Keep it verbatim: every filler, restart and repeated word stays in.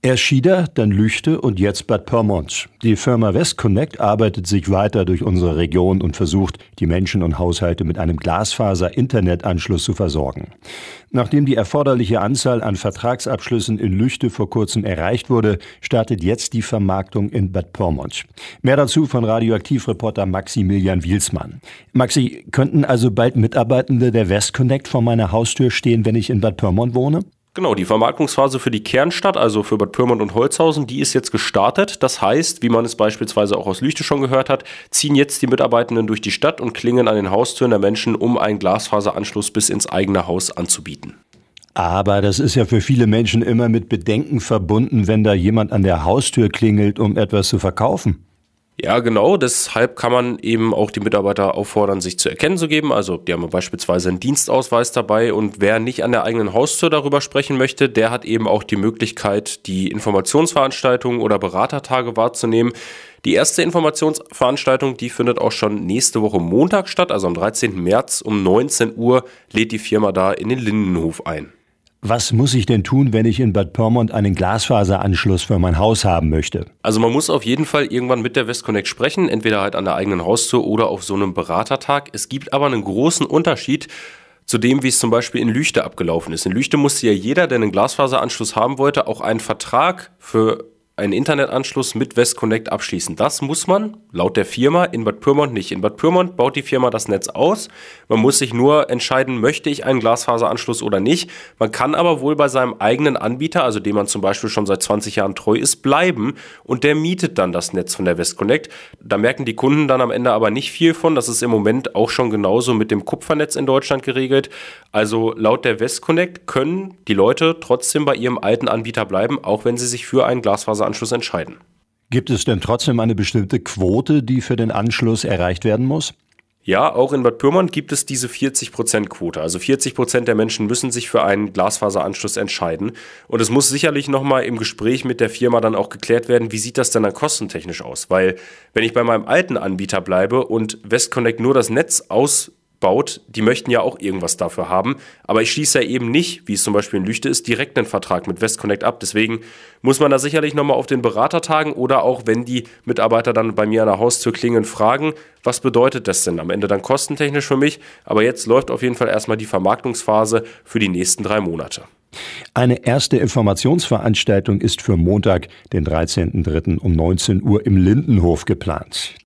Erst Schieder, dann Lüchte und jetzt Bad Pyrmont. Die Firma Westconnect arbeitet sich weiter durch unsere Region und versucht, die Menschen und Haushalte mit einem Glasfaser-Internetanschluss zu versorgen. Nachdem die erforderliche Anzahl an Vertragsabschlüssen in Lüchte vor kurzem erreicht wurde, startet jetzt die Vermarktung in Bad Pyrmont. Mehr dazu von Radioaktivreporter Maximilian Wielsmann. Maxi, könnten also bald Mitarbeitende der Westconnect vor meiner Haustür stehen, wenn ich in Bad Pyrmont wohne? Genau, die Vermarktungsphase für die Kernstadt, also für Bad Pyrmont und Holzhausen, die ist jetzt gestartet. Das heißt, wie man es beispielsweise auch aus Lüchte schon gehört hat, ziehen jetzt die Mitarbeitenden durch die Stadt und klingeln an den Haustüren der Menschen, um einen Glasfaseranschluss bis ins eigene Haus anzubieten. Aber das ist ja für viele Menschen immer mit Bedenken verbunden, wenn da jemand an der Haustür klingelt, um etwas zu verkaufen. Ja, genau. Deshalb kann man eben auch die Mitarbeiter auffordern, sich zu erkennen zu geben. Also die haben beispielsweise einen Dienstausweis dabei und wer nicht an der eigenen Haustür darüber sprechen möchte, der hat eben auch die Möglichkeit, die Informationsveranstaltungen oder Beratertage wahrzunehmen. Die erste Informationsveranstaltung, die findet auch schon nächste Woche Montag statt, also am dreizehnten März um neunzehn Uhr lädt die Firma da in den Lindenhof ein. Was muss ich denn tun, wenn ich in Bad Pyrmont einen Glasfaseranschluss für mein Haus haben möchte? Also man muss auf jeden Fall irgendwann mit der Westconnect sprechen, entweder halt an der eigenen Haustür oder auf so einem Beratertag. Es gibt aber einen großen Unterschied zu dem, wie es zum Beispiel in Lüchte abgelaufen ist. In Lüchte musste ja jeder, der einen Glasfaseranschluss haben wollte, auch einen Vertrag für einen Internetanschluss mit Westconnect abschließen. Das muss man laut der Firma in Bad Pyrmont nicht. In Bad Pyrmont baut die Firma das Netz aus. Man muss sich nur entscheiden, möchte ich einen Glasfaseranschluss oder nicht. Man kann aber wohl bei seinem eigenen Anbieter, also dem man zum Beispiel schon seit zwanzig Jahren treu ist, bleiben und der mietet dann das Netz von der Westconnect. Da merken die Kunden dann am Ende aber nicht viel von. Das ist im Moment auch schon genauso mit dem Kupfernetz in Deutschland geregelt. Also laut der Westconnect können die Leute trotzdem bei ihrem alten Anbieter bleiben, auch wenn sie sich für einen Glasfaseranschluss Anschluss entscheiden. Gibt es denn trotzdem eine bestimmte Quote, die für den Anschluss erreicht werden muss? Ja, auch in Bad Pyrmont gibt es diese vierzig Prozent Quote. Also vierzig Prozent der Menschen müssen sich für einen Glasfaseranschluss entscheiden. Und es muss sicherlich nochmal im Gespräch mit der Firma dann auch geklärt werden, wie sieht das denn dann kostentechnisch aus? Weil wenn ich bei meinem alten Anbieter bleibe und Westconnect nur das Netz aus baut, die möchten ja auch irgendwas dafür haben, aber ich schließe ja eben nicht, wie es zum Beispiel in Lüchte ist, direkt einen Vertrag mit Westconnect ab. Deswegen muss man da sicherlich nochmal auf den Beratertagen oder auch, wenn die Mitarbeiter dann bei mir an der Haustür klingeln, fragen, was bedeutet das denn am Ende dann kostentechnisch für mich? Aber jetzt läuft auf jeden Fall erstmal die Vermarktungsphase für die nächsten drei Monate. Eine erste Informationsveranstaltung ist für Montag, den dreizehnten dritten um neunzehn Uhr im Lindenhof geplant.